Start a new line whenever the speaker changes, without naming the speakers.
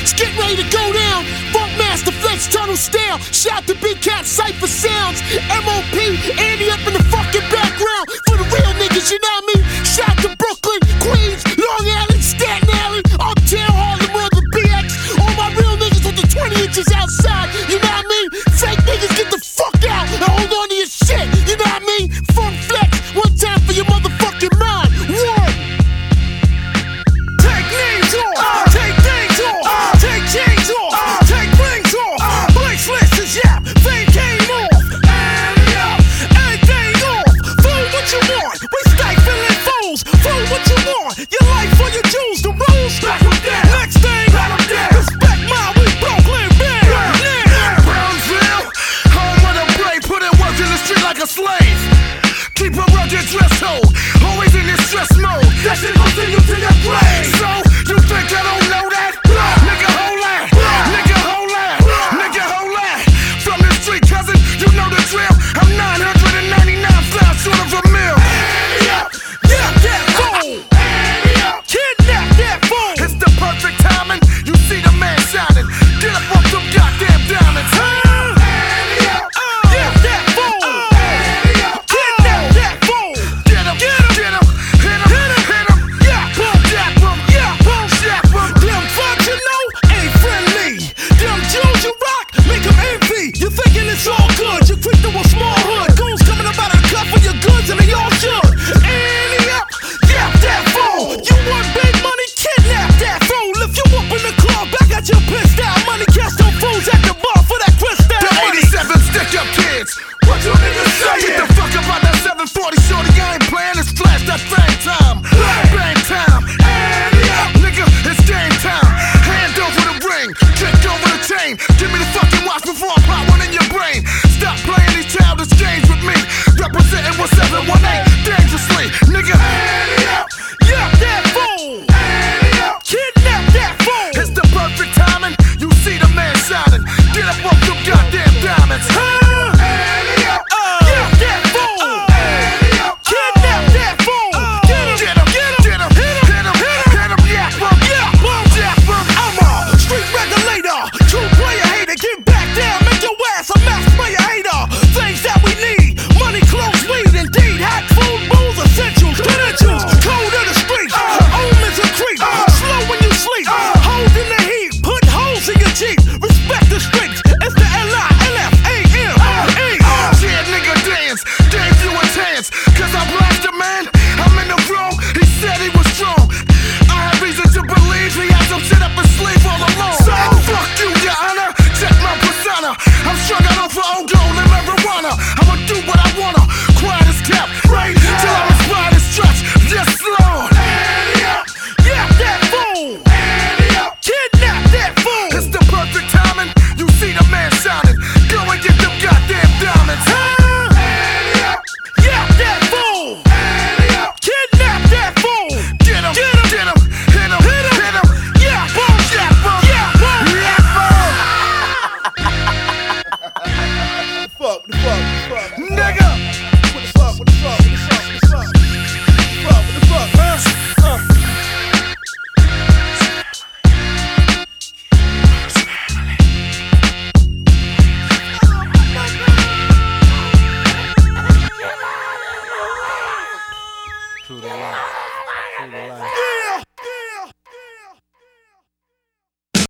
It's getting ready to go down. Funkmaster Flex Tunnel Style. Shout to Big Cat Cypher Sounds. MOP, Andy up in the fucking background. For the real niggas, you know what I mean? Shout to Brooklyn, Queens, Long Island, Staten Island, Uptown, Harlem, Mother BX. All my real niggas with the 20 inches outside, you know what I mean? Fake niggas, get the fuck out and hold on to your shit, you know what I mean? Funk Flex, one time for your motherfucking mind. One. Take names off, take things off, take chains off, take rings off. Blake's list is yap, fame came off. Everything off, fool what you want. We stifling fools, fool what you want. Your life for your jewels, the rules. Next thing, respect mine, we Brooklyn, man. Brownsville, home of the brave, put in work in the street like a slave. Keep a rugged dress code, always in this stress mode. That shit gon' send you to your grave. So, you think I don't know that? Nigga, hold that. Nigga, hold that. Nigga, hold that. From the street, cousin, you know the drill. I'm 999 flies short of a mill. Yeah, that fool. Kidnap that fool. It's the perfect timing. You see the man shining. Get up off them goddamn diamonds. Yeah, that fool. Kidnap that fool. Get him, hit him, hit him. Yeah, boom, dap him. Yeah, boom, shap him. Them fucks you know ain't friendly. Them Jews you rock make them envy. You thinking it's all good. You quick to a small hood. Goons coming up out of the cup for your goods and they all should. Yeah, that fool. You want big money? Kidnap that fool. If you up in the club, I got your pissed out money. Catch them fools at the bar for that crystal money. The 87 stick up kids. What you niggas say? Get the fuck up out that 740 shorty. I ain't playing. It's flash that bang time. Bang time. Nigga, it's game time. Hand over the ring. Kick over the chain. Give me the fucking watch before I pop one in your brain. Stop playing these childish games with me. Representing 1718 dangerously. Nigga, yeah, that fool. Kidnap that fool. It's the perfect timing. You see the man shining. Get up off them goddamn diamonds. Yeah, that fool. Kidnap that fool. Get him, hit him, yeah, boom, yeah, boom. I'm a street regulator, true player hater. Get back down, make your ass a mass player hater. Things that we need, money, clothes, weed, indeed. Hack, food, booze, essentials, credentials. Code of the streets, omens of creep. Slow when you sleep, hold in the heat. Put holes in your Jeep, respect the streets. It's the L-I-L-F-A-M-E. Yeah, nigga, dance, gave you a chance. Cause I blasted, man, I'm in the wrong. He said he was strong. I had reason to believe he had some shit up his sleeve all along. So, fuck you, your honor, check my persona. I'm strung out off of old gold and marijuana. I'ma do what I wanna, quiet as kept, right? Till I'm inspired and stretched, yes, Lord. Yeah, that fool. Kidnap that fool. It's the perfect timing. You see the man shining. Go and get them goddamn diamonds. Yeah, that fool. Kidnap that fool. Get him, hit him, yeah, boom, yeah, boom, yeah, boom, yeah, boom. The fuck, nigga. What the fuck, huh?
True to life.
Yeah,